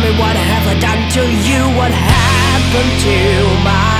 What have I done to you? What happened to my